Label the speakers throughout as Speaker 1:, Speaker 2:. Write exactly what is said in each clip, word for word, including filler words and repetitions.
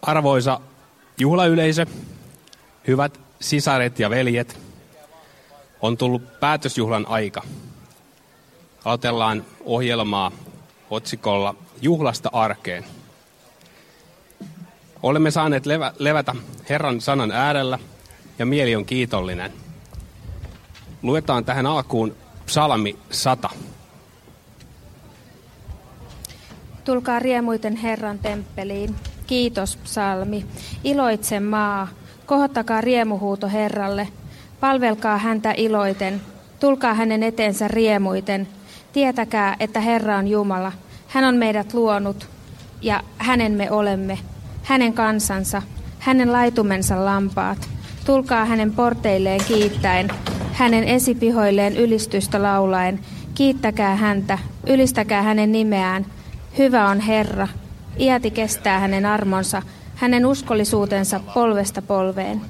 Speaker 1: Arvoisa juhlayleisö, hyvät sisaret ja veljet, on tullut päätösjuhlan aika. Aloitellaan ohjelmaa otsikolla Juhlasta arkeen. Olemme saaneet levä, levätä Herran sanan äärellä ja mieli on kiitollinen. Luetaan tähän alkuun psalmi sata.
Speaker 2: Tulkaa riemuiten Herran temppeliin. Kiitos psalmi. Iloitse maa. Kohottakaa riemuhuuto Herralle. Palvelkaa häntä iloiten. Tulkaa hänen eteensä riemuiten. Tietäkää, että Herra on Jumala. Hän on meidät luonut ja hänen me olemme. Hänen kansansa, hänen laitumensa lampaat. Tulkaa hänen porteilleen kiittäen, hänen esipihoilleen ylistystä laulaen. Kiittäkää häntä, ylistäkää hänen nimeään. Hyvä on Herra, iäti kestää hänen armonsa, hänen uskollisuutensa polvesta polveen.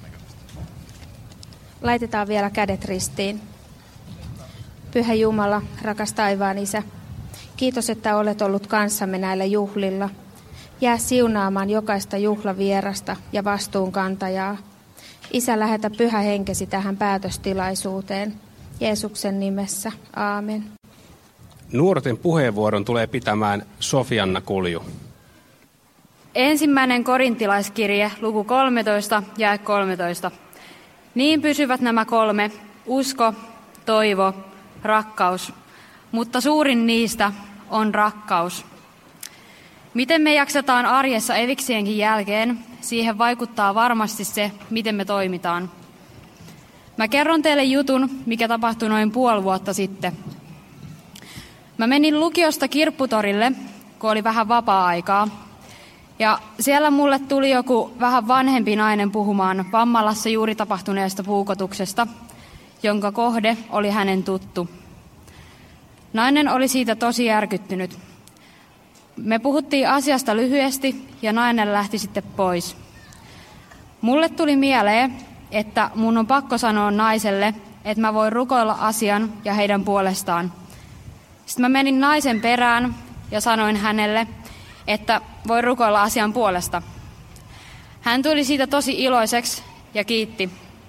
Speaker 2: Laitetaan vielä kädet ristiin. Pyhä Jumala, rakas taivaan Isä, kiitos, että olet ollut kanssamme näillä juhlilla. Jää siunaamaan jokaista juhlavierasta ja vastuunkantajaa. Isä, lähetä pyhä henkesi tähän päätöstilaisuuteen. Jeesuksen nimessä. Aamen.
Speaker 1: Nuorten puheenvuoron tulee pitämään Sofianna Kulju.
Speaker 3: Ensimmäinen korintilaiskirje, luku kolmetoista, jae kolmetoista. Niin pysyvät nämä kolme, usko, toivo, rakkaus, mutta suurin niistä on rakkaus. Miten me jaksetaan arjessa eviksienkin jälkeen, siihen vaikuttaa varmasti se, miten me toimitaan. Mä kerron teille jutun, mikä tapahtui noin puoli vuotta sitten. Mä menin lukiosta Kirpputorille, kun oli vähän vapaa-aikaa. Ja siellä mulle tuli joku vähän vanhempi nainen puhumaan Vammalassa juuri tapahtuneesta puukotuksesta, jonka kohde oli hänen tuttu. Nainen oli siitä tosi järkyttynyt. Me puhuttiin asiasta lyhyesti ja nainen lähti sitten pois. Mulle tuli mieleen, että mun on pakko sanoa naiselle, että mä voin rukoilla asian ja heidän puolestaan. Sitten mä menin naisen perään ja sanoin hänelle, että voi rukoilla asian puolesta. Hän tuli siitä tosi iloiseksi ja kiitti.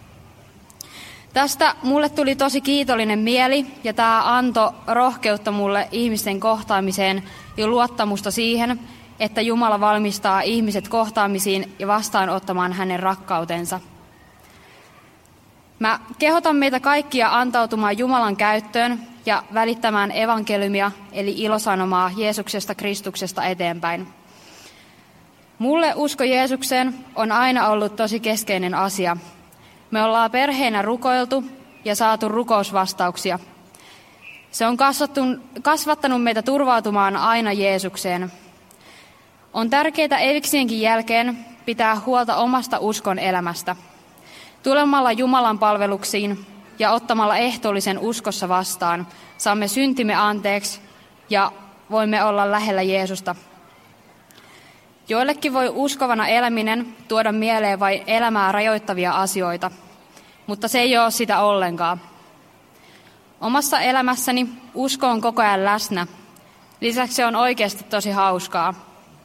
Speaker 3: Tästä mulle tuli tosi kiitollinen mieli ja tämä antoi rohkeutta mulle ihmisten kohtaamiseen ja luottamusta siihen, että Jumala valmistaa ihmiset kohtaamisiin ja vastaanottamaan hänen rakkautensa. Mä kehotan meitä kaikkia antautumaan Jumalan käyttöön ja välittämään evankeliumia eli ilosanomaa Jeesuksesta Kristuksesta eteenpäin. Mulle usko Jeesukseen on aina ollut tosi keskeinen asia. Me ollaan perheenä rukoiltu ja saatu rukousvastauksia. Se on kasvattanut meitä turvautumaan aina Jeesukseen. On tärkeää eviksienkin jälkeen pitää huolta omasta uskon elämästä. Tulemalla Jumalan palveluksiin ja ottamalla ehtoollisen uskossa vastaan, saamme syntimme anteeksi ja voimme olla lähellä Jeesusta. Joillekin voi uskovana eläminen tuoda mieleen vain elämää rajoittavia asioita, mutta se ei ole sitä ollenkaan. Omassa elämässäni usko on koko ajan läsnä. Lisäksi se on oikeasti tosi hauskaa.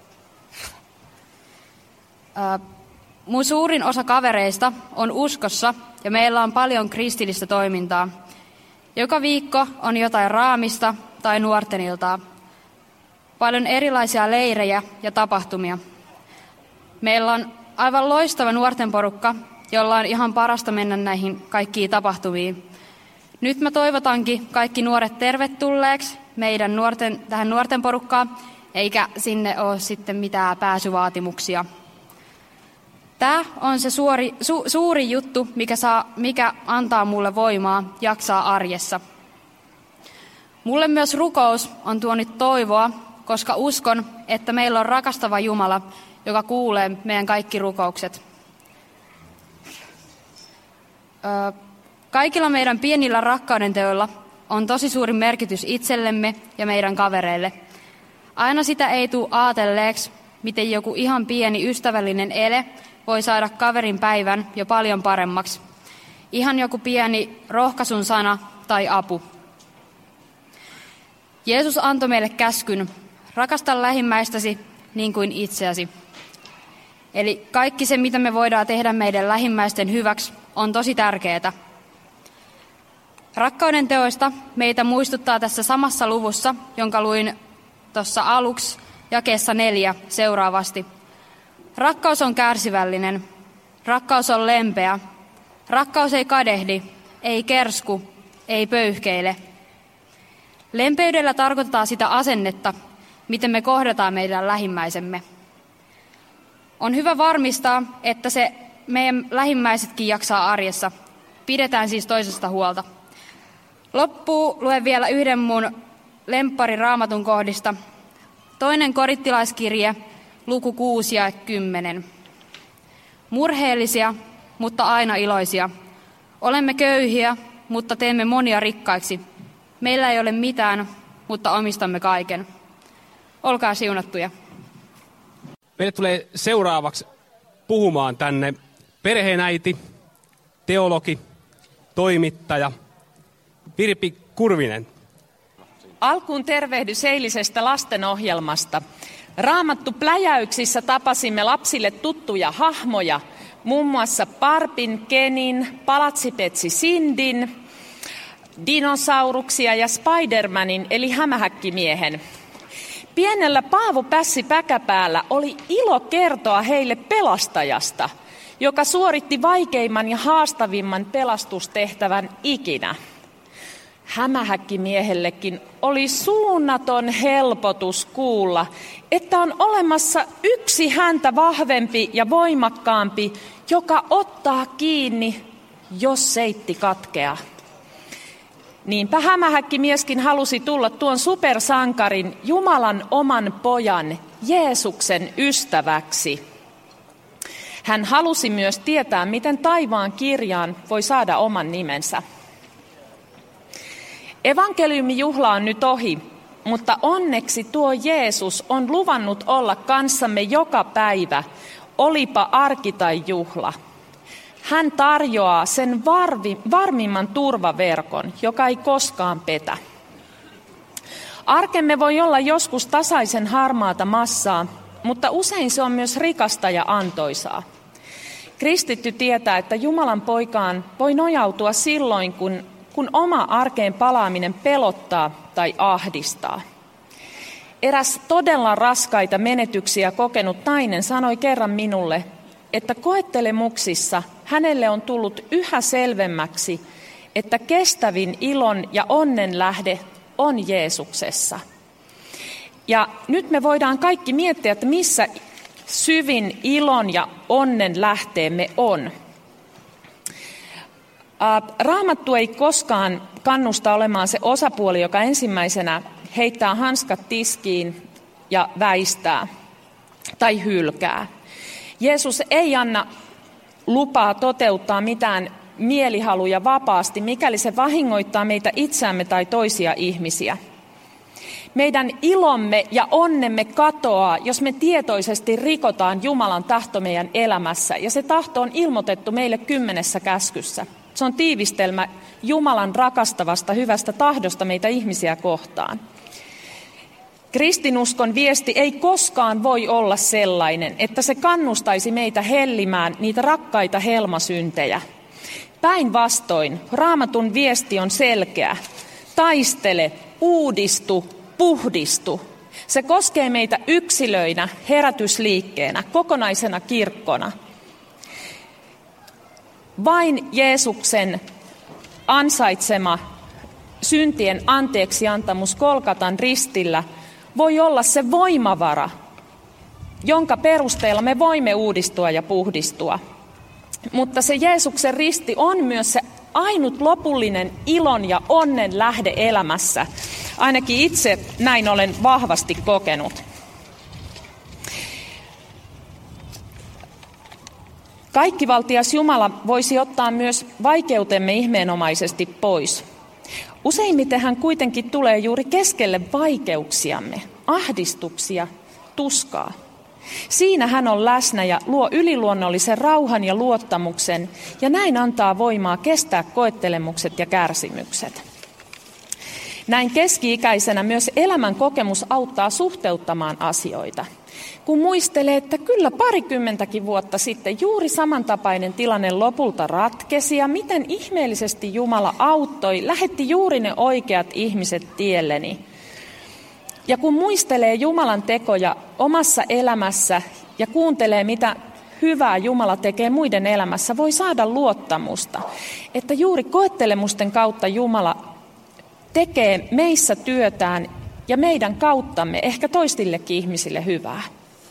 Speaker 3: Ää, mun suurin osa kavereista on uskossa ja meillä on paljon kristillistä toimintaa. Joka viikko on jotain raamista tai nuorten iltaa. Paljon erilaisia leirejä ja tapahtumia. Meillä on aivan loistava nuorten porukka, jolla on ihan parasta mennä näihin kaikkiin tapahtumiin. Nyt mä toivotankin kaikki nuoret tervetulleeksi meidän nuorten, tähän nuorten porukkaan, eikä sinne ole sitten mitään pääsyvaatimuksia. Tämä on se suori, su, suuri juttu, mikä, saa, mikä antaa mulle voimaa jaksaa arjessa. Mulle myös rukous on tuonut toivoa, koska uskon, että meillä on rakastava Jumala, joka kuulee meidän kaikki rukoukset. Öö, kaikilla meidän pienillä rakkaudenteoilla on tosi suuri merkitys itsellemme ja meidän kavereille. Aina sitä ei tule aatelleeksi, miten joku ihan pieni ystävällinen ele voi saada kaverin päivän jo paljon paremmaksi. Ihan joku pieni rohkaisun sana tai apu. Jeesus antoi meille käskyn, rakasta lähimmäistäsi niin kuin itseäsi. Eli kaikki se, mitä me voidaan tehdä meidän lähimmäisten hyväksi, on tosi tärkeää. Rakkauden teoista meitä muistuttaa tässä samassa luvussa, jonka luin tuossa aluksi jakeessa neljä seuraavasti. Rakkaus on kärsivällinen, rakkaus on lempeä, rakkaus ei kadehdi, ei kersku, ei pöyhkeile. Lempeydellä tarkoitetaan sitä asennetta, miten me kohdataan meidän lähimmäisemme. On hyvä varmistaa, että se meidän lähimmäisetkin jaksaa arjessa. Pidetään siis toisesta huolta. Loppuun luen vielä yhden mun lempparin Raamatun kohdista. Toinen korintilaiskirje, luku kuusi ja kymmenen. Murheellisia, mutta aina iloisia. Olemme köyhiä, mutta teemme monia rikkaiksi. Meillä ei ole mitään, mutta omistamme kaiken. Olkaa siunattuja.
Speaker 1: Meille tulee seuraavaksi puhumaan tänne perheenäiti, teologi, toimittaja Virpi Kurvinen.
Speaker 4: Alkuun tervehdys eilisestä lastenohjelmasta. Raamattu pläjäyksissä tapasimme lapsille tuttuja hahmoja, muun muassa Parpin, Kenin, Palatsipetsi Sindin, dinosauruksia ja Spidermanin eli hämähäkkimiehen. Pienellä Paavo Pässi Päkäpäällä oli ilo kertoa heille pelastajasta, joka suoritti vaikeimman ja haastavimman pelastustehtävän ikinä. Hämähäkkimiehellekin oli suunnaton helpotus kuulla, että on olemassa yksi häntä vahvempi ja voimakkaampi, joka ottaa kiinni, jos seitti katkeaa. Niinpä hämähäkkimieskin halusi tulla tuon supersankarin, Jumalan oman pojan, Jeesuksen ystäväksi. Hän halusi myös tietää, miten taivaan kirjaan voi saada oman nimensä. Evankeliumijuhla on nyt ohi, mutta onneksi tuo Jeesus on luvannut olla kanssamme joka päivä, olipa arki tai juhla. Hän tarjoaa sen varvi, varmimman turvaverkon, joka ei koskaan petä. Arkemme voi olla joskus tasaisen harmaata massaa, mutta usein se on myös rikasta ja antoisaa. Kristitty tietää, että Jumalan poikaan voi nojautua silloin, kun, kun oma arkeen palaaminen pelottaa tai ahdistaa. Eräs todella raskaita menetyksiä kokenut nainen sanoi kerran minulle, että koettelemuksissa hänelle on tullut yhä selvemmäksi, että kestävin ilon ja onnen lähde on Jeesuksessa. Ja nyt me voidaan kaikki miettiä, että missä syvin ilon ja onnen lähteemme on. Raamattu ei koskaan kannusta olemaan se osapuoli, joka ensimmäisenä heittää hanskat tiskiin ja väistää tai hylkää. Jeesus ei anna lupaa toteuttaa mitään mielihaluja vapaasti, mikäli se vahingoittaa meitä itseämme tai toisia ihmisiä. Meidän ilomme ja onnemme katoaa, jos me tietoisesti rikotaan Jumalan tahto meidän elämässä. Ja se tahto on ilmoitettu meille kymmenessä käskyssä. Se on tiivistelmä Jumalan rakastavasta hyvästä tahdosta meitä ihmisiä kohtaan. Kristinuskon viesti ei koskaan voi olla sellainen, että se kannustaisi meitä hellimään niitä rakkaita helmasyntejä. Päinvastoin, Raamatun viesti on selkeä. Taistele, uudistu, puhdistu. Se koskee meitä yksilöinä, herätysliikkeenä, kokonaisena kirkkona. Vain Jeesuksen ansaitsema syntien anteeksiantamus Golgatan ristillä voi olla se voimavara, jonka perusteella me voimme uudistua ja puhdistua. Mutta se Jeesuksen risti on myös se ainut lopullinen ilon ja onnen lähde elämässä. Ainakin itse näin olen vahvasti kokenut. Kaikkivaltias Jumala voisi ottaa myös vaikeutemme ihmeenomaisesti pois. Useimmiten hän kuitenkin tulee juuri keskelle vaikeuksiamme, ahdistuksia, tuskaa. Siinä hän on läsnä ja luo yliluonnollisen rauhan ja luottamuksen ja näin antaa voimaa kestää koettelemukset ja kärsimykset. Näin keski-ikäisenä myös elämän kokemus auttaa suhteuttamaan asioita. Kun muistelee, että kyllä parikymmentäkin vuotta sitten juuri samantapainen tilanne lopulta ratkesi ja miten ihmeellisesti Jumala auttoi, lähetti juuri ne oikeat ihmiset tielleni. Ja kun muistelee Jumalan tekoja omassa elämässä ja kuuntelee, mitä hyvää Jumala tekee muiden elämässä, voi saada luottamusta, että juuri koettelemusten kautta Jumala tekee meissä työtään ja meidän kauttamme ehkä toistillekin ihmisille hyvää.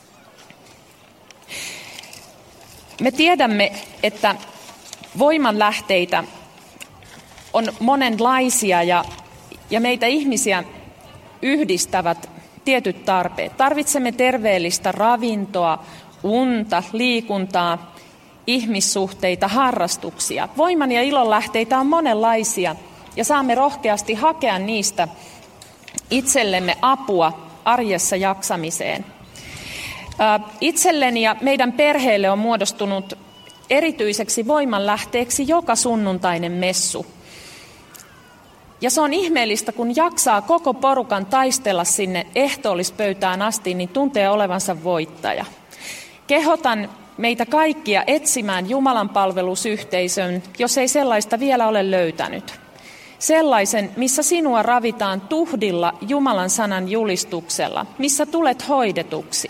Speaker 4: Me tiedämme, että voimanlähteitä on monenlaisia ja, ja meitä ihmisiä yhdistävät tietyt tarpeet. Tarvitsemme terveellistä ravintoa, unta, liikuntaa, ihmissuhteita, harrastuksia. Voiman ja ilon lähteitä on monenlaisia ja saamme rohkeasti hakea niistä itsellemme apua arjessa jaksamiseen. Itselleni ja meidän perheelle on muodostunut erityiseksi voimanlähteeksi joka sunnuntainen messu. Ja se on ihmeellistä, kun jaksaa koko porukan taistella sinne ehtoollispöytään asti, niin tuntee olevansa voittaja. Kehotan meitä kaikkia etsimään Jumalan palvelusyhteisön, jos ei sellaista vielä ole löytänyt. Sellaisen, missä sinua ravitaan tuhdilla Jumalan sanan julistuksella, missä tulet hoidetuksi.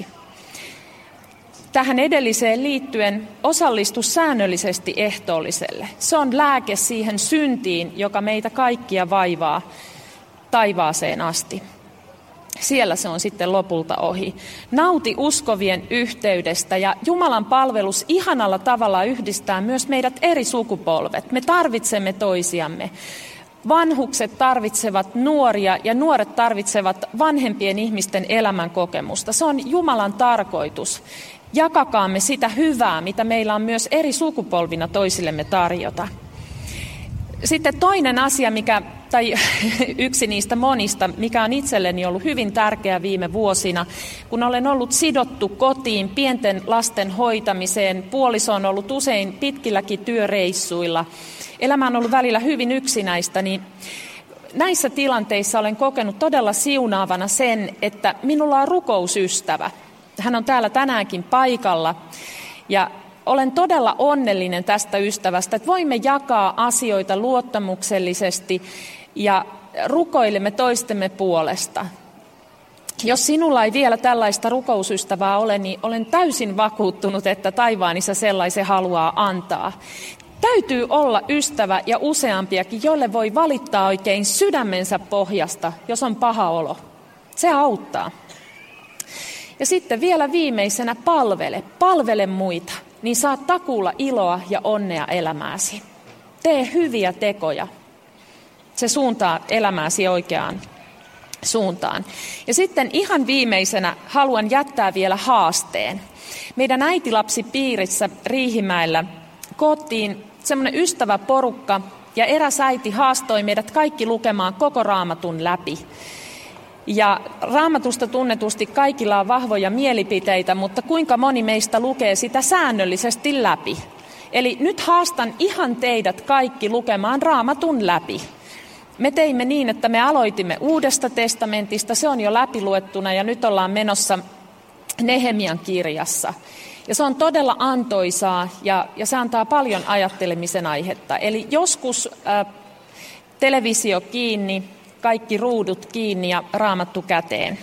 Speaker 4: Tähän edelliseen liittyen osallistu säännöllisesti ehtoolliselle. Se on lääke siihen syntiin, joka meitä kaikkia vaivaa taivaaseen asti. Siellä se on sitten lopulta ohi. Nauti uskovien yhteydestä ja Jumalan palvelus ihanalla tavalla yhdistää myös meidät eri sukupolvet. Me tarvitsemme toisiamme. Vanhukset tarvitsevat nuoria ja nuoret tarvitsevat vanhempien ihmisten elämän kokemusta. Se on Jumalan tarkoitus. Jakakaamme sitä hyvää, mitä meillä on myös eri sukupolvina toisillemme tarjota. Sitten toinen asia, mikä, tai yksi niistä monista, mikä on itselleni ollut hyvin tärkeä viime vuosina, kun olen ollut sidottu kotiin pienten lasten hoitamiseen, puoliso on ollut usein pitkilläkin työreissuilla, elämä on ollut välillä hyvin yksinäistä, niin näissä tilanteissa olen kokenut todella siunaavana sen, että minulla on rukousystävä. Hän on täällä tänäänkin paikalla ja olen todella onnellinen tästä ystävästä, että voimme jakaa asioita luottamuksellisesti ja rukoilemme toistemme puolesta. Jos sinulla ei vielä tällaista rukousystävää ole, niin olen täysin vakuuttunut, että taivaanissa sellaisen haluaa antaa. Täytyy olla ystävä ja useampiakin, jolle voi valittaa oikein sydämensä pohjasta, jos on paha olo. Se auttaa. Ja sitten vielä viimeisenä palvele, palvele muita, niin saat takuulla iloa ja onnea elämääsi. Tee hyviä tekoja. Se suuntaa elämääsi oikeaan suuntaan. Ja sitten ihan viimeisenä haluan jättää vielä haasteen. Meidän äitilapsipiirissä Riihimäellä koottiin semmoinen ystäväporukka ja eräs äiti haastoi meidät kaikki lukemaan koko Raamatun läpi. Ja Raamatusta tunnetusti kaikilla on vahvoja mielipiteitä, mutta kuinka moni meistä lukee sitä säännöllisesti läpi? Eli nyt haastan ihan teidät kaikki lukemaan Raamatun läpi. Me teimme niin, että me aloitimme Uudesta testamentista, se on jo läpiluettuna ja nyt ollaan menossa Nehemian kirjassa. Ja se on todella antoisaa ja, ja se antaa paljon ajattelemisen aihetta. Eli joskus äh, televisio kiinni, kaikki ruudut kiinni ja Raamattu käteen.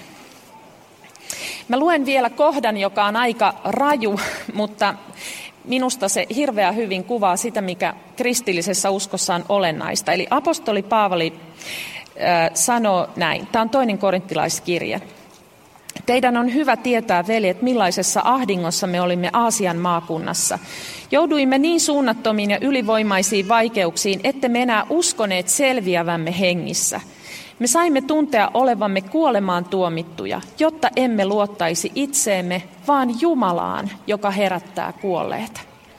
Speaker 4: Mä luen vielä kohdan, joka on aika raju, mutta minusta se hirveän hyvin kuvaa sitä, mikä kristillisessä uskossa on olennaista. Eli apostoli Paavali äh, sanoo näin. Tämä on toinen korinttilaiskirje. Teidän on hyvä tietää, veljet, millaisessa ahdingossa me olimme Aasian maakunnassa. Jouduimme niin suunnattomiin ja ylivoimaisiin vaikeuksiin, ette me enää uskoneet selviävämme hengissä. Me saimme tuntea olevamme kuolemaan tuomittuja, jotta emme luottaisi itseemme, vaan Jumalaan, joka herättää kuolleet.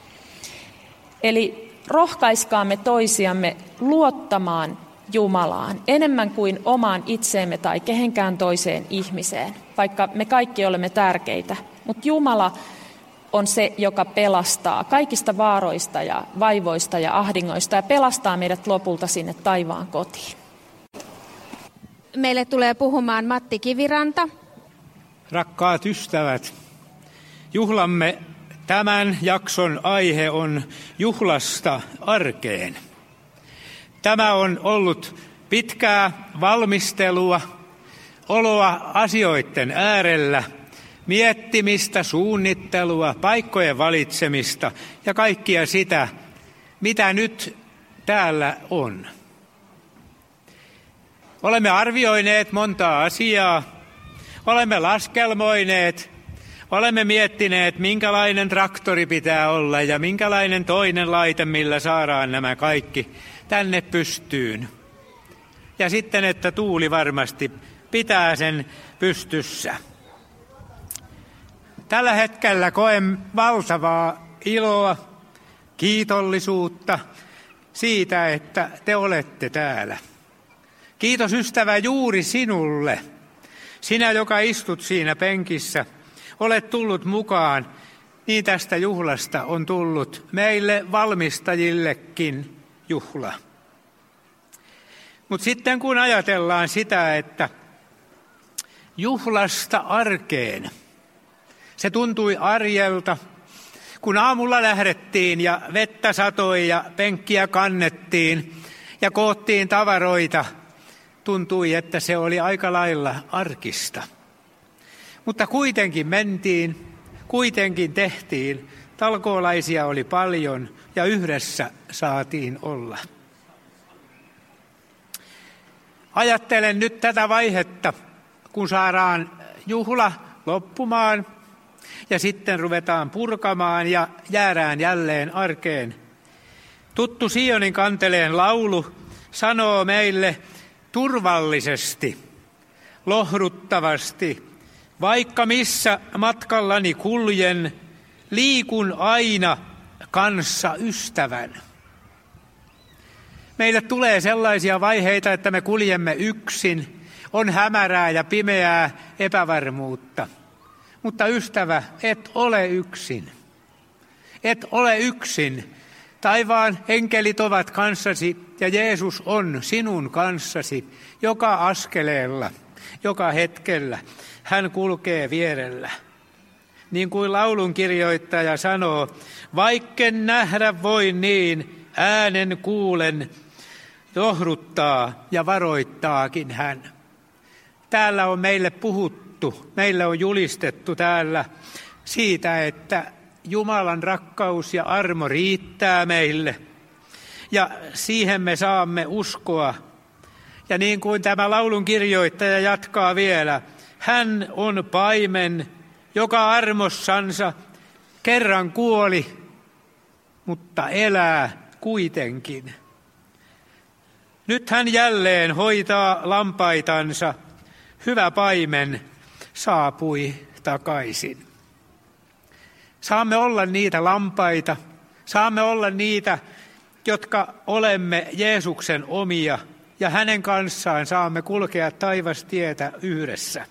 Speaker 4: Eli rohkaiskaamme toisiamme luottamaan Jumalaan enemmän kuin omaan itseemme tai kehenkään toiseen ihmiseen, vaikka me kaikki olemme tärkeitä. Mutta Jumala on se, joka pelastaa kaikista vaaroista ja vaivoista ja ahdingoista ja pelastaa meidät lopulta sinne taivaan kotiin.
Speaker 2: Meille tulee puhumaan Matti Kiviranta.
Speaker 5: Rakkaat ystävät, juhlamme tämän jakson aihe on juhlasta arkeen. Tämä on ollut pitkää valmistelua, oloa asioiden äärellä, miettimistä, suunnittelua, paikkojen valitsemista ja kaikkia sitä, mitä nyt täällä on. Olemme arvioineet montaa asiaa, olemme laskelmoineet, olemme miettineet, minkälainen traktori pitää olla ja minkälainen toinen laite, millä saadaan nämä kaikki tänne pystyyn. Ja sitten, että tuuli varmasti pitää sen pystyssä. Tällä hetkellä koen valtavaa iloa, kiitollisuutta siitä, että te olette täällä. Kiitos ystävä juuri sinulle. Sinä, joka istut siinä penkissä, olet tullut mukaan, niin tästä juhlasta on tullut meille valmistajillekin juhla. Mutta sitten kun ajatellaan sitä, että juhlasta arkeen, se tuntui arjelta, kun aamulla lähdettiin ja vettä satoi ja penkkiä kannettiin ja koottiin tavaroita, tuntui, että se oli aika lailla arkista. Mutta kuitenkin mentiin, kuitenkin tehtiin, talkoolaisia oli paljon ja yhdessä saatiin olla. Ajattelen nyt tätä vaihetta, kun saadaan juhla loppumaan ja sitten ruvetaan purkamaan ja jäädään jälleen arkeen. Tuttu Sionin kanteleen laulu sanoo meille turvallisesti, lohduttavasti, vaikka missä matkallani kuljen, liikun aina kanssa ystävän. Meille tulee sellaisia vaiheita, että me kuljemme yksin, on hämärää ja pimeää epävarmuutta. Mutta ystävä, et ole yksin. Et ole yksin. Taivaan enkelit ovat kanssasi ja Jeesus on sinun kanssasi joka askeleella, joka hetkellä. Hän kulkee vierellä. Niin kuin laulun kirjoittaja sanoo, vaikken nähdä voi niin, äänen kuulen, johduttaa ja varoittaakin hän. Täällä on meille puhuttu, meille on julistettu täällä siitä, että Jumalan rakkaus ja armo riittää meille ja siihen me saamme uskoa. Ja niin kuin tämä laulun kirjoittaja jatkaa vielä, hän on paimen, joka armossansa kerran kuoli, mutta elää kuitenkin. Nyt hän jälleen hoitaa lampaitansa, hyvä paimen saapui takaisin. Saamme olla niitä lampaita, saamme olla niitä, jotka olemme Jeesuksen omia ja hänen kanssaan saamme kulkea taivastietä yhdessä.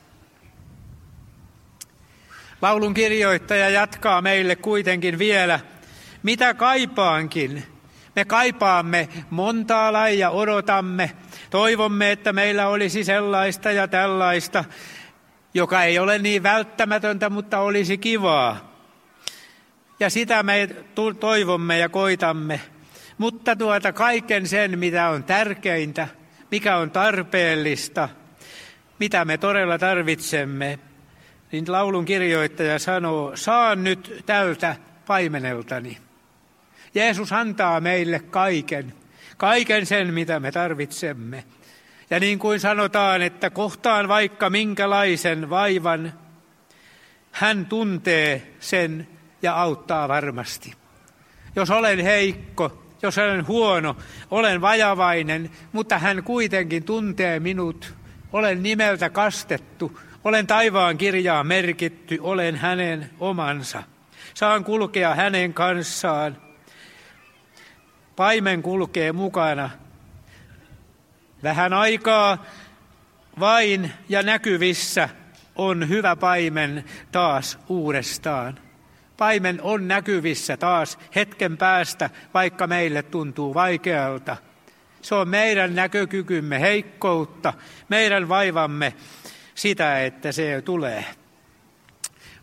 Speaker 5: Laulun kirjoittaja jatkaa meille kuitenkin vielä, mitä kaipaankin. Me kaipaamme montaa lajia, odotamme, toivomme, että meillä olisi sellaista ja tällaista, joka ei ole niin välttämätöntä, mutta olisi kivaa. Ja sitä me toivomme ja koitamme. Mutta tuota kaiken sen, mitä on tärkeintä, mikä on tarpeellista, mitä me todella tarvitsemme, niin laulun kirjoittaja sanoo, saan nyt tältä paimeneltani. Jeesus antaa meille kaiken, kaiken sen, mitä me tarvitsemme. Ja niin kuin sanotaan, että kohtaan vaikka minkälaisen vaivan, hän tuntee sen ja auttaa varmasti. Jos olen heikko, jos olen huono, olen vajavainen, mutta hän kuitenkin tuntee minut. Olen nimeltä kastettu, olen taivaan kirjaan merkitty, olen hänen omansa. Saan kulkea hänen kanssaan. Paimen kulkee mukana. Vähän aikaa vain ja näkyvissä on hyvä paimen taas uudestaan. Paimen on näkyvissä taas hetken päästä, vaikka meille tuntuu vaikealta. Se on meidän näkökykymme heikkoutta, meidän vaivamme sitä, että se tulee.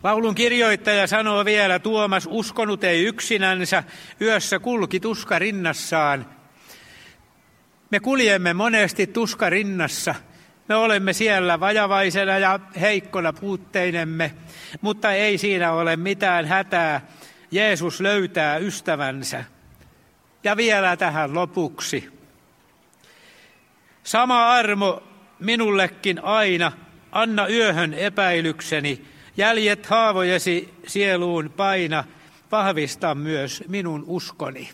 Speaker 5: Laulun kirjoittaja sanoo vielä, Tuomas uskonut ei yksinänsä, yössä kulki tuska rinnassaan. Me kuljemme monesti tuska rinnassa. Me olemme siellä vajavaisena ja heikkona puutteinemme, mutta ei siinä ole mitään hätää. Jeesus löytää ystävänsä. Ja vielä tähän lopuksi. Sama armo minullekin aina, anna yöhön epäilykseni, jäljet haavojesi sieluun paina, vahvista myös minun uskoni.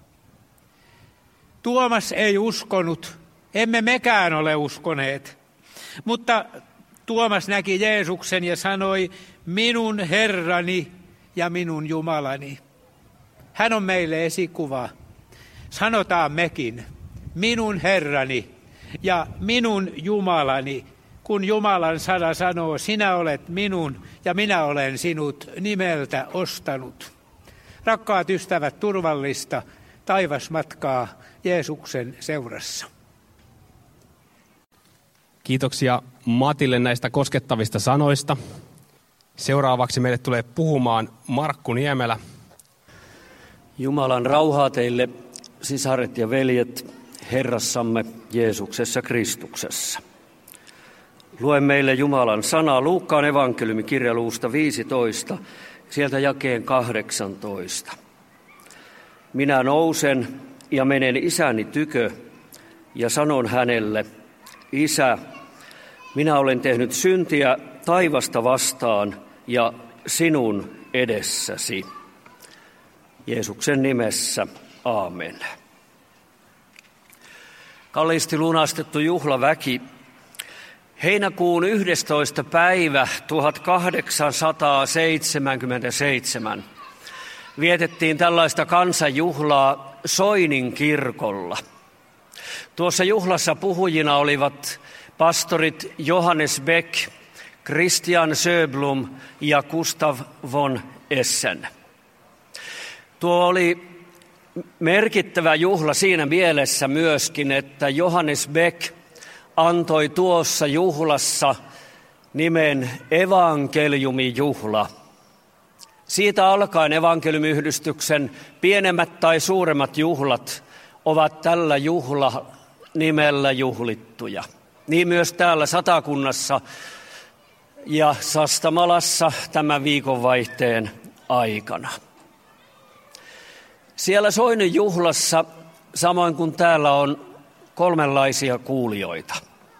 Speaker 5: Tuomas ei uskonut, emme mekään ole uskoneet, mutta Tuomas näki Jeesuksen ja sanoi, minun Herrani ja minun Jumalani. Hän on meille esikuva. Sanotaan mekin, minun Herrani ja minun Jumalani, kun Jumalan sana sanoo, sinä olet minun ja minä olen sinut nimeltä ostanut. Rakkaat ystävät, turvallista taivasmatkaa Jeesuksen seurassa.
Speaker 1: Kiitoksia Matille näistä koskettavista sanoista. Seuraavaksi meille tulee puhumaan Markku Niemelä.
Speaker 6: Jumalan rauhaa teille, sisaret ja veljet, Herrassamme Jeesuksessa Kristuksessa. Luen meille Jumalan sanaa Luukkaan evankeliumi kirjaluusta viisitoista, sieltä jakeen kahdeksantoista. Minä nousen ja menen isäni tykö ja sanon hänelle, Isä, minä olen tehnyt syntiä taivasta vastaan ja sinun edessäsi. Jeesuksen nimessä, aamen. Kalliisti lunastettu juhlaväki. Heinäkuun yhdestoista päivä tuhatkahdeksansataaseitsemänkymmentäseitsemän vietettiin tällaista kansanjuhlaa Soinin kirkolla. Tuossa juhlassa puhujina olivat pastorit Johannes Beck, Christian Sjöblom ja Gustav von Essen. Tuo oli merkittävä juhla siinä mielessä myöskin, että Johannes Beck antoi tuossa juhlassa nimen evankeliumijuhla. Siitä alkaen evankeliumiyhdistyksen pienemmät tai suuremmat juhlat ovat tällä juhla nimellä juhlittuja. Niin myös täällä Satakunnassa ja Sastamalassa tämän viikonvaihteen aikana. Siellä Soinin juhlassa, samoin kuin täällä, on kolmenlaisia kuulijoita.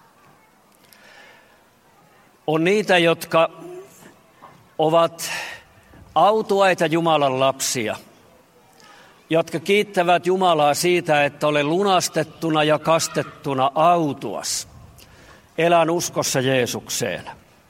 Speaker 6: On niitä, jotka ovat autuaita Jumalan lapsia, jotka kiittävät Jumalaa siitä, että olen lunastettuna ja kastettuna autuas. Elän uskossa Jeesukseen.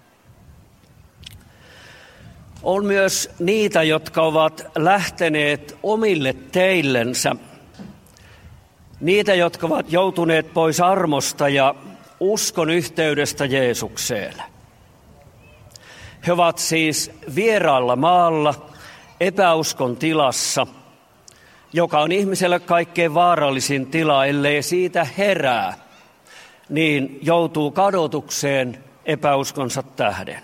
Speaker 6: On myös niitä, jotka ovat lähteneet omille teillensä. Niitä, jotka ovat joutuneet pois armosta ja uskon yhteydestä Jeesukseen. He ovat siis vieraalla maalla, epäuskon tilassa, joka on ihmiselle kaikkein vaarallisin tila, ellei siitä herää, niin joutuu kadotukseen epäuskonsa tähden.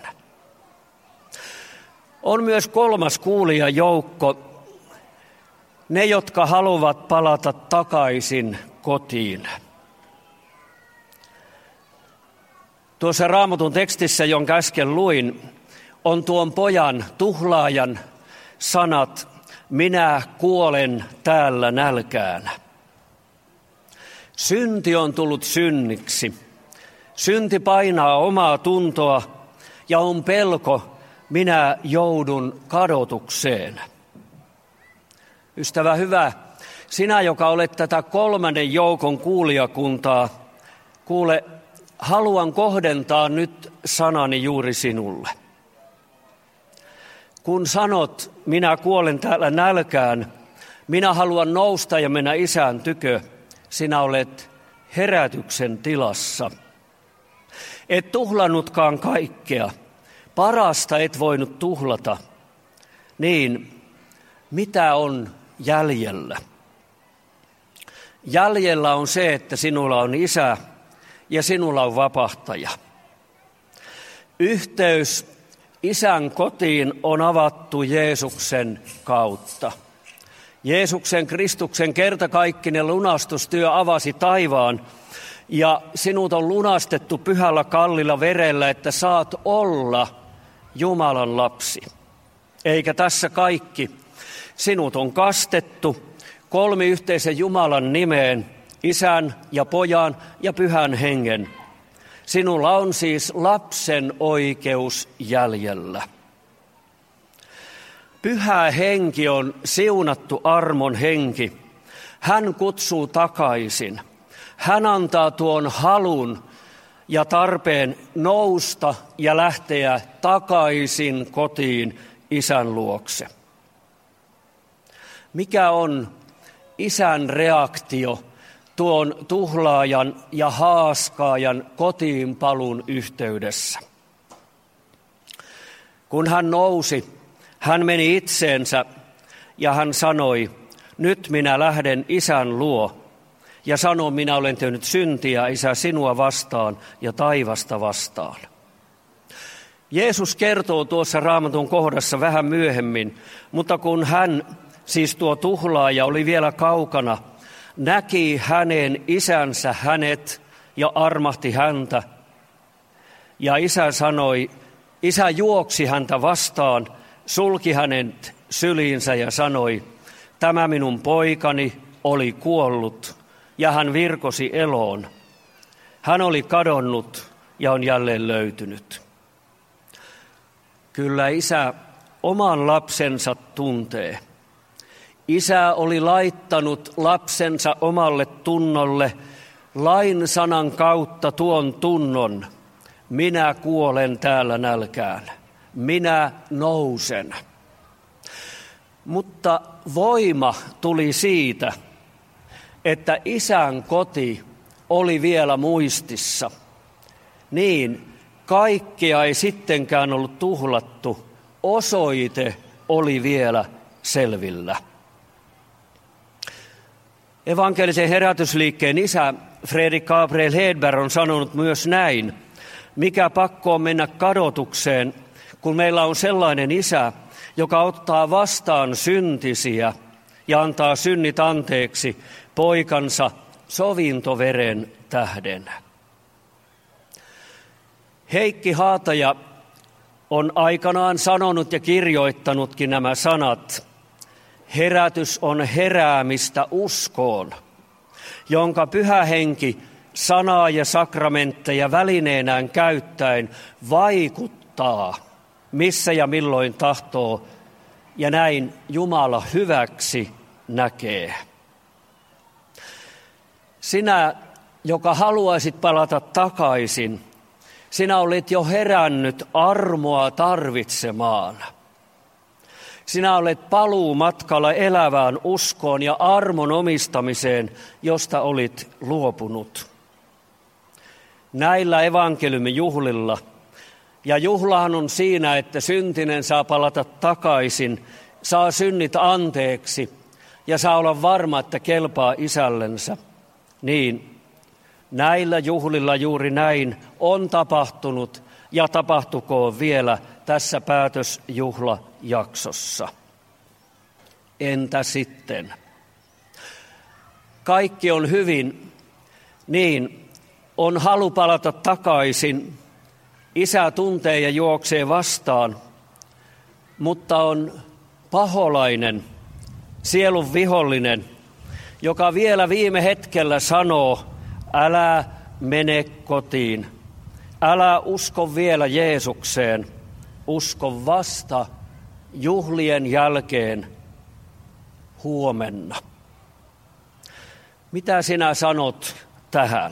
Speaker 6: On myös kolmas kuulijajoukko, ne, jotka haluavat palata takaisin kotiin. Tuossa Raamatun tekstissä, jonka äsken luin, on tuon pojan, tuhlaajan sanat, minä kuolen täällä nälkään. Synti on tullut synniksi. Synti painaa omaa tuntoa ja on pelko, minä joudun kadotukseen. Ystävä hyvä, sinä, joka olet tätä kolmannen joukon kuulijakuntaa, kuule, haluan kohdentaa nyt sanani juuri sinulle. Kun sanot, minä kuolen täällä nälkään, minä haluan nousta ja mennä isän tykö, sinä olet herätyksen tilassa. Et tuhlannutkaan kaikkea, parasta et voinut tuhlata. Niin, mitä on jäljellä? Jäljellä on se, että sinulla on isä ja sinulla on vapahtaja. Yhteys Isän kotiin on avattu Jeesuksen kautta. Jeesuksen Kristuksen kertakaikkinen lunastustyö avasi taivaan ja sinut on lunastettu pyhällä kallilla verellä, että saat olla Jumalan lapsi. Eikä tässä kaikki. Sinut on kastettu kolmiyhteisen Jumalan nimeen, Isän ja Pojan ja Pyhän Hengen. Sinulla on siis lapsen oikeus jäljellä. Pyhä Henki on siunattu armon henki. Hän kutsuu takaisin. Hän antaa tuon halun ja tarpeen nousta ja lähteä takaisin kotiin Isän luokse. Mikä on Isän reaktio tuon tuhlaajan ja haaskaajan kotiinpalun yhteydessä? Kun hän nousi, hän meni itseensä ja hän sanoi, nyt minä lähden Isän luo. Ja sanoi, minä olen tehnyt syntiä, Isä, sinua vastaan ja taivasta vastaan. Jeesus kertoo tuossa Raamatun kohdassa vähän myöhemmin, mutta kun hän, siis tuo tuhlaaja, oli vielä kaukana, näki hänen isänsä hänet ja armahti häntä. Ja isä sanoi, isä juoksi häntä vastaan, sulki hänet syliinsä ja sanoi, tämä minun poikani oli kuollut ja hän virkosi eloon. Hän oli kadonnut ja on jälleen löytynyt. Kyllä isä oman lapsensa tuntee. Isä oli laittanut lapsensa omalle tunnolle lain sanan kautta tuon tunnon. Minä kuolen täällä nälkään. Minä nousen. Mutta voima tuli siitä, että isän koti oli vielä muistissa. Niin, kaikkea ei sittenkään ollut tuhlattu. Osoite oli vielä selvillä. Evankelisen herätysliikkeen isä Fredrik Gabriel Hedberg on sanonut myös näin. Mikä pakko on mennä kadotukseen, kun meillä on sellainen isä, joka ottaa vastaan syntisiä ja antaa synnit anteeksi poikansa sovintoveren tähden. Heikki Haataja on aikanaan sanonut ja kirjoittanutkin nämä sanat. Herätys on heräämistä uskoon, jonka Pyhä Henki sanaa ja sakramentteja välineenään käyttäen vaikuttaa, missä ja milloin tahtoo, ja näin Jumala hyväksi näkee. Sinä, joka haluaisit palata takaisin, sinä olet jo herännyt armoa tarvitsemaan. Sinä olet paluumatkalla elävään uskoon ja armon omistamiseen, josta olit luopunut. Näillä evankeliumin juhlilla, ja juhlahan on siinä, että syntinen saa palata takaisin, saa synnit anteeksi ja saa olla varma, että kelpaa isällensä. Niin, näillä juhlilla juuri näin on tapahtunut ja tapahtukoon vielä tässä päätösjuhlajaksossa. Entä sitten? Kaikki on hyvin, niin on halu palata takaisin. Isä tuntee ja juoksee vastaan, mutta on paholainen, sielun vihollinen, joka vielä viime hetkellä sanoo, älä mene kotiin, älä usko vielä Jeesukseen, usko vasta juhlien jälkeen huomenna. Mitä sinä sanot tähän?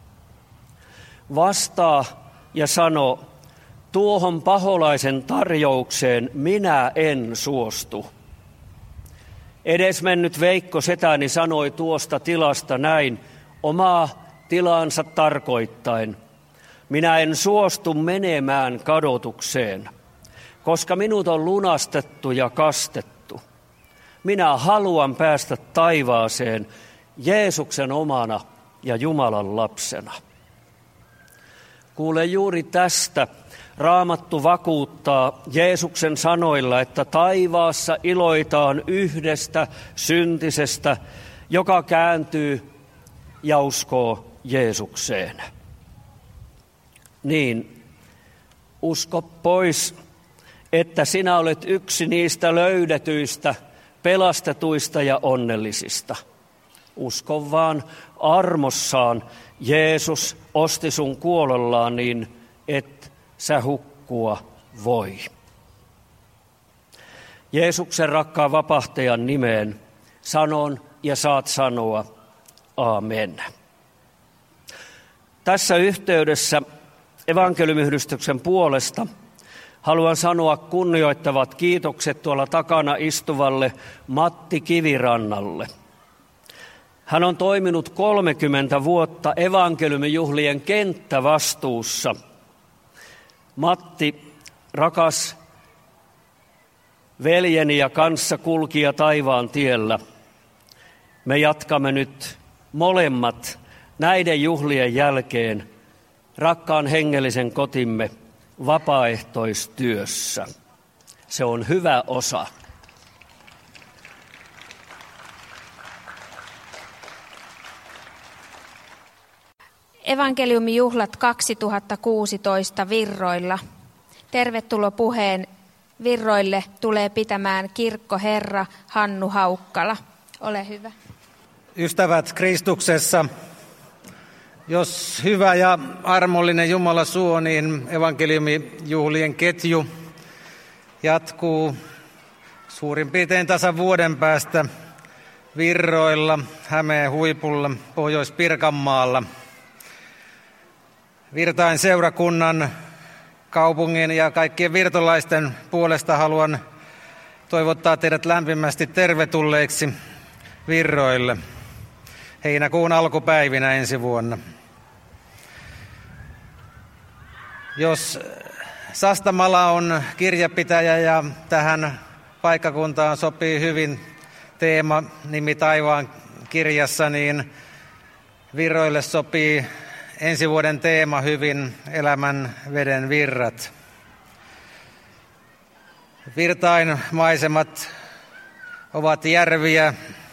Speaker 6: Vastaa ja sano, tuohon paholaisen tarjoukseen minä en suostu. Edesmennyt Veikko setäni sanoi tuosta tilasta näin, omaa tilaansa tarkoittain. Minä en suostu menemään kadotukseen, koska minut on lunastettu ja kastettu. Minä haluan päästä taivaaseen Jeesuksen omana ja Jumalan lapsena. Kuule, juuri tästä Raamattu vakuuttaa Jeesuksen sanoilla, että taivaassa iloitaan yhdestä syntisestä, joka kääntyy ja uskoo Jeesukseen. Niin, usko pois, että sinä olet yksi niistä löydetyistä, pelastetuista ja onnellisista. Usko vaan armossaan, Jeesus osti sun kuolollaan niin, et sä hukkua voi. Jeesuksen rakkaan vapahtajan nimeen sanon ja saat sanoa aamen. Tässä yhteydessä evankeliumiyhdistyksen puolesta haluan sanoa kunnioittavat kiitokset tuolla takana istuvalle Matti Kivirannalle. Hän on toiminut kolmekymmentä vuotta evankeliumijuhlien kenttävastuussa. Matti, rakas veljeni ja kanssakulkija taivaan tiellä, me jatkamme nyt molemmat näiden juhlien jälkeen rakkaan hengellisen kotimme vapaaehtoistyössä. Se on hyvä osa.
Speaker 2: Evankeliumijuhlat kaksituhattakuusitoista Virroilla. Tervetuloa puheen Virroille tulee pitämään kirkkoherra Hannu Haukkala. Ole hyvä.
Speaker 7: Ystävät Kristuksessa, jos hyvä ja armollinen Jumala suo, niin evankeliumijuhlien ketju jatkuu suurin piirtein tasan vuoden päästä Virroilla, Hämeen huipulla, Pohjois-Pirkanmaalla. Virtain seurakunnan, kaupungin ja kaikkien virtolaisten puolesta haluan toivottaa teidät lämpimästi tervetulleiksi Virroille heinäkuun alkupäivinä ensi vuonna. Jos Sastamala on kirjapitäjä ja tähän paikkakuntaan sopii hyvin teema nimi Taivaan kirjassa, niin Virroille sopii ensi vuoden teema hyvin elämän veden virrat. Virtain maisemat ovat järviä,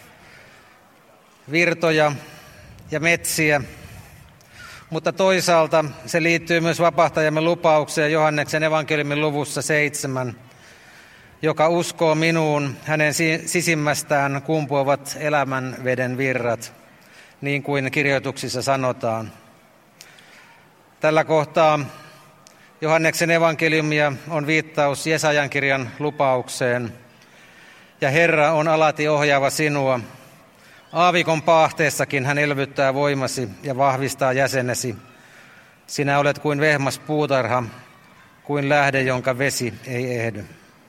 Speaker 7: virtoja ja metsiä, mutta toisaalta se liittyy myös vapahtajamme lupaukseen Johanneksen evankeliumin luvussa seitsemän, joka uskoo minuun, hänen sisimmästään kumpuavat elämän veden virrat, niin kuin kirjoituksissa sanotaan. Tällä kohtaa Johanneksen evankeliumia on viittaus Jesajan kirjan lupaukseen. Ja Herra on alati ohjaava sinua. Aavikon paahteessakin hän elvyttää voimasi ja vahvistaa jäsenesi. Sinä olet kuin vehmas puutarha, kuin lähde, jonka vesi ei ehdy.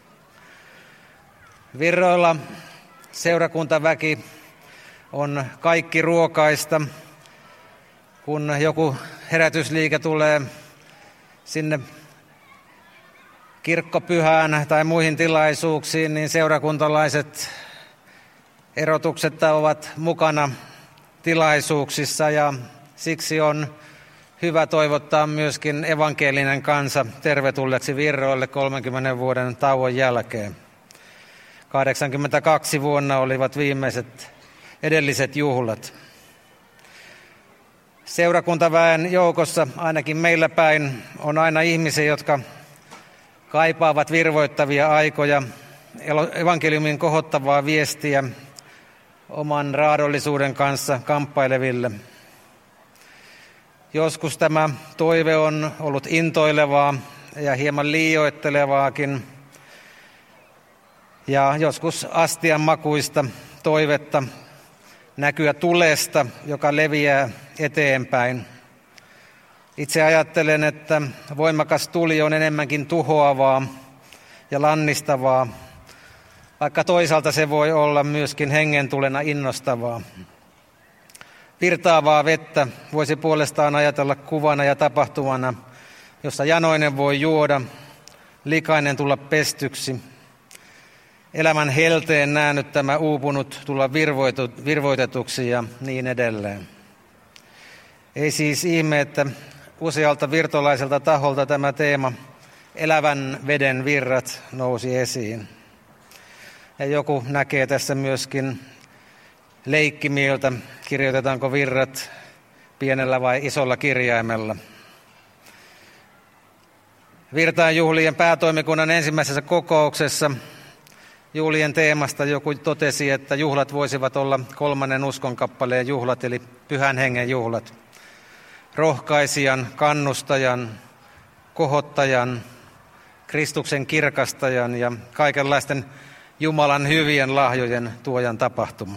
Speaker 7: Virroilla seurakuntaväki on kaikki ruokaista. Kun joku herätysliike tulee sinne kirkkopyhään tai muihin tilaisuuksiin, niin seurakuntalaiset erotuksetta ovat mukana tilaisuuksissa ja siksi on hyvä toivottaa myöskin evankelinen kansa tervetulleeksi Virroille kolmenkymmenen vuoden tauon jälkeen. kahdeksankymmentäkaksi vuonna olivat viimeiset edelliset juhlat. Seurakuntaväen joukossa, ainakin meillä päin, on aina ihmisiä, jotka kaipaavat virvoittavia aikoja, evankeliumin kohottavaa viestiä oman raadollisuuden kanssa kamppaileville. Joskus tämä toive on ollut intoilevaa ja hieman liioittelevaakin, ja joskus astian makuista toivetta näkyä tulesta, joka leviää eteenpäin. Itse ajattelen, että voimakas tuli on enemmänkin tuhoavaa ja lannistavaa, vaikka toisaalta se voi olla myöskin hengentulena innostavaa. Virtaavaa vettä voisi puolestaan ajatella kuvana ja tapahtumana, jossa janoinen voi juoda, likainen tulla pestyksi, elämän helteen näännyttämä uupunut tulla virvoitetuksi ja niin edelleen. Ei siis ihme, että usealta virtolaiselta taholta tämä teema elävän veden virrat nousi esiin. Ja joku näkee tässä myöskin leikkimieltä, kirjoitetaanko virrat pienellä vai isolla kirjaimella. Virtain juhlien päätoimikunnan ensimmäisessä kokouksessa juhlien teemasta joku totesi, että juhlat voisivat olla kolmannen uskonkappaleen juhlat, eli Pyhän Hengen juhlat. Rohkaisijan, kannustajan, kohottajan, Kristuksen kirkastajan ja kaikenlaisten Jumalan hyvien lahjojen tuojan tapahtuma.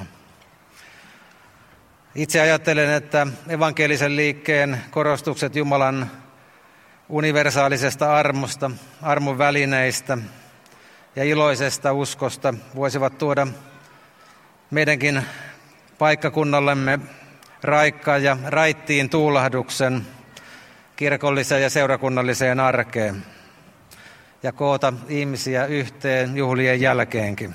Speaker 7: Itse ajattelen, että evankelisen liikkeen korostukset Jumalan universaalisesta armosta, armon välineistä ja iloisesta uskosta voisivat tuoda meidänkin paikkakunnallemme raikkaan ja raittiin tuulahduksen kirkolliseen ja seurakunnalliseen arkeen ja koota ihmisiä yhteen juhlien jälkeenkin.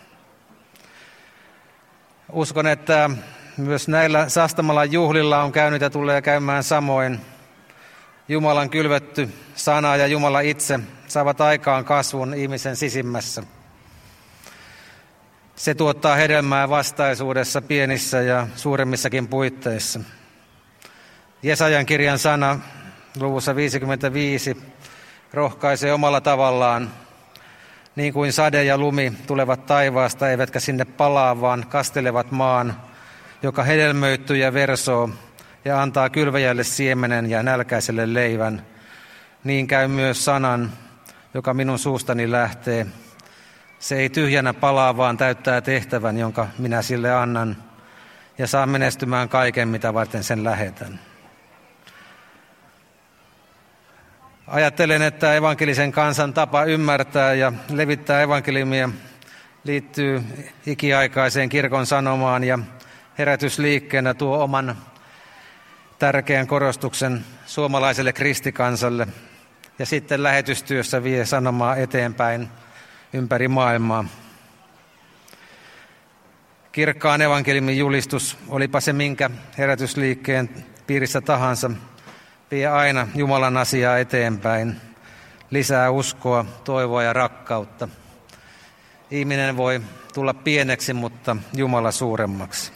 Speaker 7: Uskon, että myös näillä Sastamalan juhlilla on käynyt ja tulee käymään samoin. Jumalan kylvetty sana ja Jumala itse saavat aikaan kasvun ihmisen sisimmässä. Se tuottaa hedelmää vastaisuudessa pienissä ja suuremmissakin puitteissa. Jesajan kirjan sana luvussa viisikymmentäviisi rohkaisee omalla tavallaan, niin kuin sade ja lumi tulevat taivaasta, eivätkä sinne palaa, vaan kastelevat maan, joka hedelmöittyy ja versoo ja antaa kylväjälle siemenen ja nälkäiselle leivän. Niin käy myös sanan, joka minun suustani lähtee. Se ei tyhjänä palaa, vaan täyttää tehtävän, jonka minä sille annan, ja saa menestymään kaiken, mitä varten sen lähetän. Ajattelen, että evankelisen kansan tapa ymmärtää ja levittää evankeliumia liittyy ikiaikaiseen kirkon sanomaan ja herätysliikkeenä tuo oman tärkeän korostuksen suomalaiselle kristikansalle ja sitten lähetystyössä vie sanomaa eteenpäin ympäri maailmaa. Kirkkaan evankeliumin julistus, olipa se minkä herätysliikkeen piirissä tahansa, vie aina Jumalan asiaa eteenpäin, lisää uskoa, toivoa ja rakkautta. Ihminen voi tulla pieneksi, mutta Jumala suuremmaksi.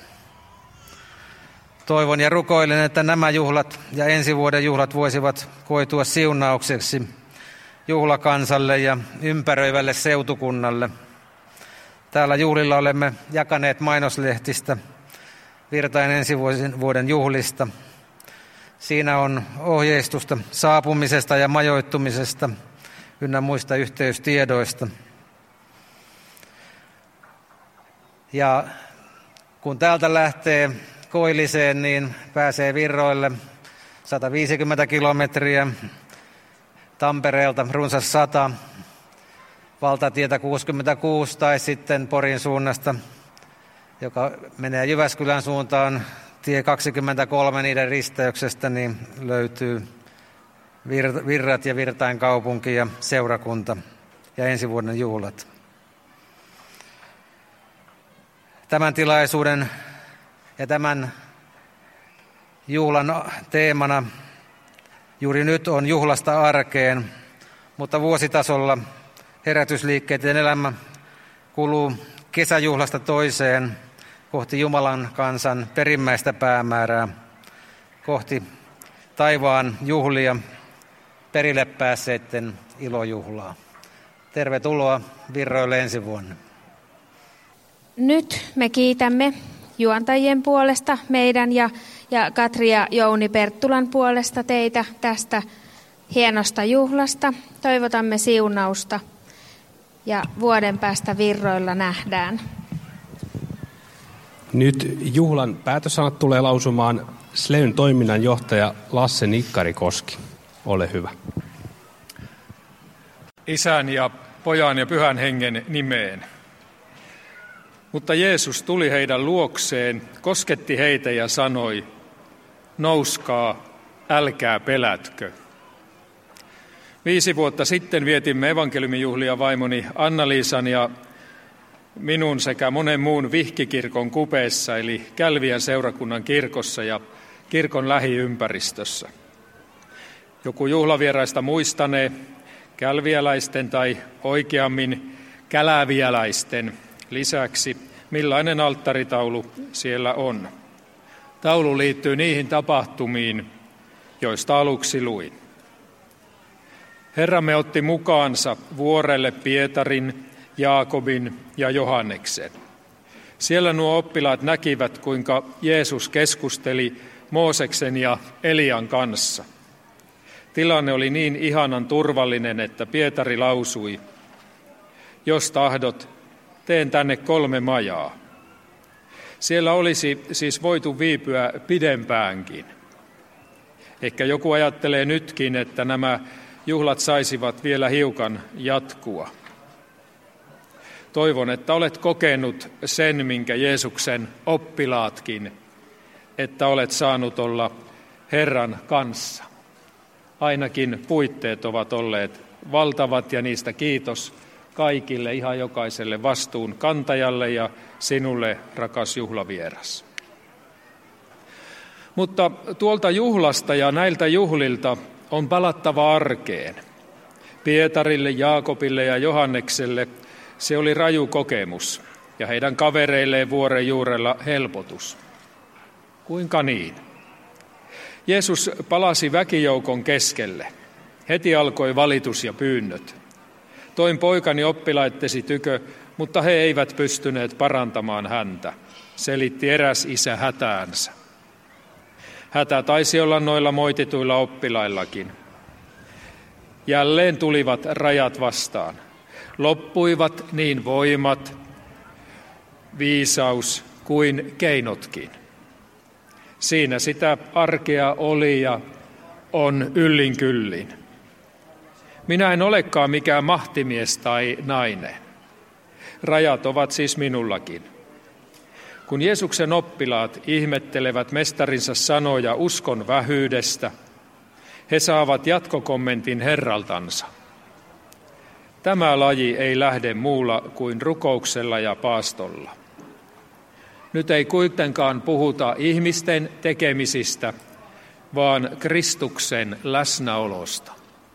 Speaker 7: Toivon ja rukoilen, että nämä juhlat ja ensi vuoden juhlat voisivat koitua siunaukseksi juhlakansalle ja ympäröivälle seutukunnalle. Täällä juhlilla olemme jakaneet mainoslehtistä Virtain ensi vuoden juhlista. Siinä on ohjeistusta saapumisesta ja majoittumisesta ynnä muista yhteystiedoista. Ja kun täältä lähtee Koilliseen, niin pääsee Virroille sata viisikymmentä kilometriä, Tampereelta runsas sata, valtatietä kuusikymmentäkuusi tai sitten Porin suunnasta, joka menee Jyväskylän suuntaan, tie kaksikymmentäkolme niiden risteyksestä, niin löytyy Virrat ja Virtain kaupunki ja seurakunta ja ensi vuoden juhlat. Tämän tilaisuuden ja tämän juhlan teemana juuri nyt on juhlasta arkeen, mutta vuositasolla herätysliikkeiden elämä kuluu kesäjuhlasta toiseen kohti Jumalan kansan perimmäistä päämäärää, kohti taivaan juhlia, perille päässeiden ilojuhlaa. Tervetuloa Virroille ensi vuonna.
Speaker 2: Nyt me kiitämme juontajien puolesta meidän ja, ja Katri ja Jouni Perttulan puolesta teitä tästä hienosta juhlasta. Toivotamme siunausta ja vuoden päästä Virroilla nähdään.
Speaker 1: Nyt juhlan päätösanat tulee lausumaan Sleyn toiminnanjohtaja Lasse Nikkarikoski. Ole hyvä.
Speaker 8: Isän ja Pojan ja Pyhän Hengen nimeen. Mutta Jeesus tuli heidän luokseen, kosketti heitä ja sanoi, nouskaa, älkää pelätkö. Viisi vuotta sitten vietimme evankeliumijuhlia vaimoni Anna-Liisan ja minun sekä monen muun vihkikirkon kupeessa, eli Kälviän seurakunnan kirkossa ja kirkon lähiympäristössä. Joku juhlavieraista muistanee kälviäläisten tai oikeammin käläviäläisten lisäksi, millainen alttaritaulu siellä on. Taulu liittyy niihin tapahtumiin, joista aluksi luin. Herramme otti mukaansa vuorelle Pietarin, Jaakobin ja Johanneksen. Siellä nuo oppilaat näkivät, kuinka Jeesus keskusteli Mooseksen ja Elian kanssa. Tilanne oli niin ihanan turvallinen, että Pietari lausui, jos tahdot, teen tänne kolme majaa. Siellä olisi siis voitu viipyä pidempäänkin. Ehkä joku ajattelee nytkin, että nämä juhlat saisivat vielä hiukan jatkua. Toivon, että olet kokenut sen, minkä Jeesuksen oppilaatkin, että olet saanut olla Herran kanssa. Ainakin puitteet ovat olleet valtavat ja niistä kiitos kaikille, ihan jokaiselle vastuun kantajalle ja sinulle, rakas juhlavieras. Mutta tuolta juhlasta ja näiltä juhlilta on palattava arkeen. Pietarille, Jaakobille ja Johannekselle se oli raju kokemus ja heidän kavereilleen vuoren juurella helpotus. Kuinka niin? Jeesus palasi väkijoukon keskelle. Heti alkoi valitus ja pyynnöt. Toin poikani oppilaittesi tykö, mutta he eivät pystyneet parantamaan häntä, selitti eräs isä hätäänsä. Hätä taisi olla noilla moitituilla oppilaillakin. Jälleen tulivat rajat vastaan. Loppuivat niin voimat, viisaus kuin keinotkin. Siinä sitä arkea oli ja on yllin kyllin. Minä en olekaan mikään mahtimies tai nainen. Rajat ovat siis minullakin. Kun Jeesuksen oppilaat ihmettelevät mestarinsa sanoja uskon vähyydestä, he saavat jatkokommentin Herraltansa. Tämä laji ei lähde muulla kuin rukouksella ja paastolla. Nyt ei kuitenkaan puhuta ihmisten tekemisistä, vaan Kristuksen läsnäolosta.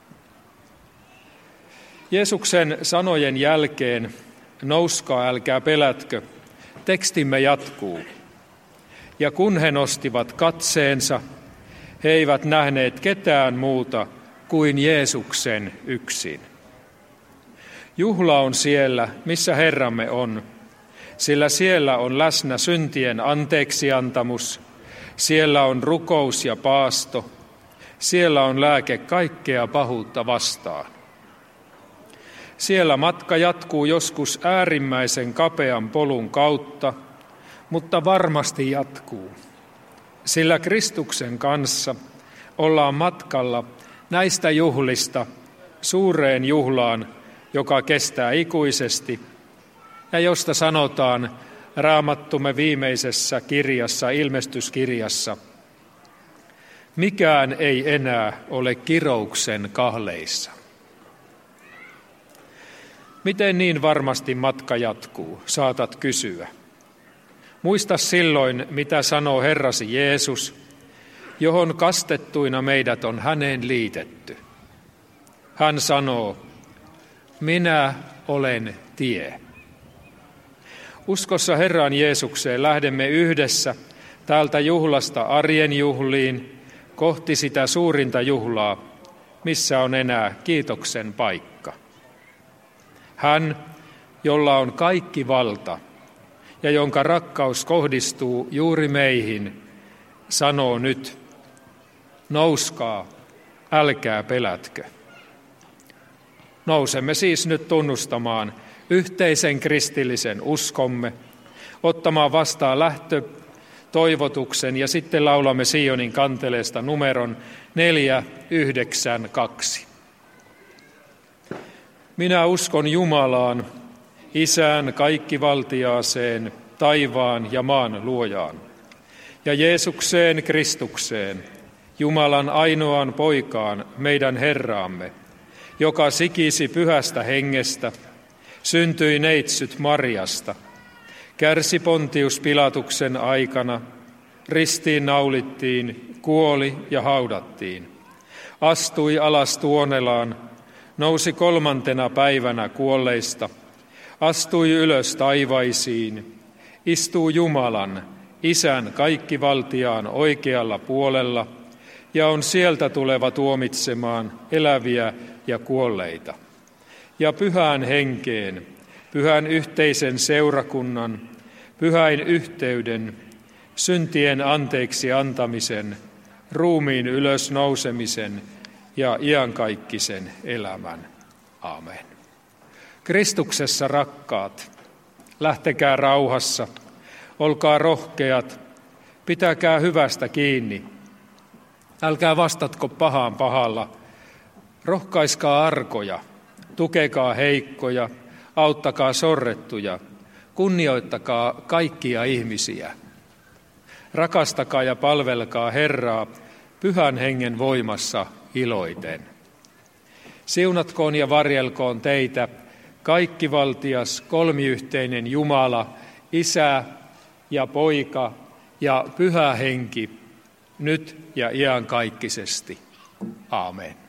Speaker 8: Jeesuksen sanojen jälkeen, nouskaa, älkää pelätkö, tekstimme jatkuu. Ja kun he nostivat katseensa, he eivät nähneet ketään muuta kuin Jeesuksen yksin. Juhla on siellä, missä Herramme on, sillä siellä on läsnä syntien anteeksiantamus, siellä on rukous ja paasto, siellä on lääke kaikkea pahuutta vastaan. Siellä matka jatkuu joskus äärimmäisen kapean polun kautta, mutta varmasti jatkuu, sillä Kristuksen kanssa ollaan matkalla näistä juhlista suureen juhlaan, joka kestää ikuisesti ja josta sanotaan Raamattumme viimeisessä kirjassa, ilmestyskirjassa, mikään ei enää ole kirouksen kahleissa. Miten niin varmasti matka jatkuu, saatat kysyä. Muista silloin, mitä sanoo Herrasi Jeesus, johon kastettuina meidät on häneen liitetty. Hän sanoo, minä olen tie. Uskossa Herran Jeesukseen lähdemme yhdessä täältä juhlasta arjen juhliin kohti sitä suurinta juhlaa, missä on enää kiitoksen paikka. Hän, jolla on kaikki valta ja jonka rakkaus kohdistuu juuri meihin, sanoo nyt, nouskaa, älkää pelätkö. Nousemme siis nyt tunnustamaan yhteisen kristillisen uskomme, ottamaan vastaan lähtötoivotuksen ja sitten laulamme Sionin kanteleesta numeron neljä yhdeksän kaksi. Minä uskon Jumalaan, Isään kaikkivaltiaaseen, taivaan ja maan luojaan, ja Jeesukseen Kristukseen, Jumalan ainoaan poikaan, meidän Herraamme, joka sikisi pyhästä hengestä, syntyi neitsyt Marjasta, kärsi Pontius Pilatuksen aikana, ristiin naulittiin, kuoli ja haudattiin, astui alas tuonelaan, nousi kolmantena päivänä kuolleista, astui ylös taivaisiin, istuu Jumalan, Isän kaikkivaltiaan oikealla puolella ja on sieltä tuleva tuomitsemaan eläviä ja kuolleita. Ja pyhään henkeen, pyhän yhteisen seurakunnan, pyhäin yhteyden, syntien anteeksi antamisen, ruumiin ylösnousemisen ja iankaikkisen elämän. Aamen. Kristuksessa rakkaat, lähtekää rauhassa, olkaa rohkeat, pitäkää hyvästä kiinni. Älkää vastatko pahaan pahalla, rohkaiskaa arkoja, tukekaa heikkoja, auttakaa sorrettuja, kunnioittakaa kaikkia ihmisiä. Rakastakaa ja palvelkaa Herraa pyhän hengen voimassa iloiten. Siunatkoon ja varjelkoon teitä kaikkivaltias kolmiyhteinen Jumala, Isä ja Poika ja Pyhä Henki, nyt ja iankaikkisesti. Aamen.